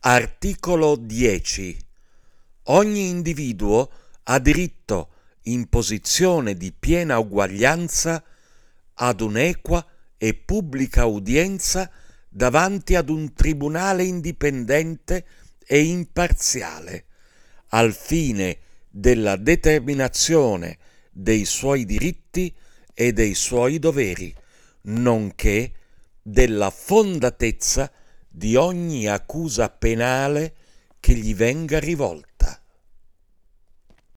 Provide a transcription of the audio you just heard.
Articolo 10. Ogni individuo ha diritto, in posizione di piena uguaglianza, ad un'equa e pubblica udienza davanti ad un tribunale indipendente e imparziale, al fine della determinazione dei suoi diritti e dei suoi doveri, nonché della fondatezza di ogni accusa penale che gli venga rivolta.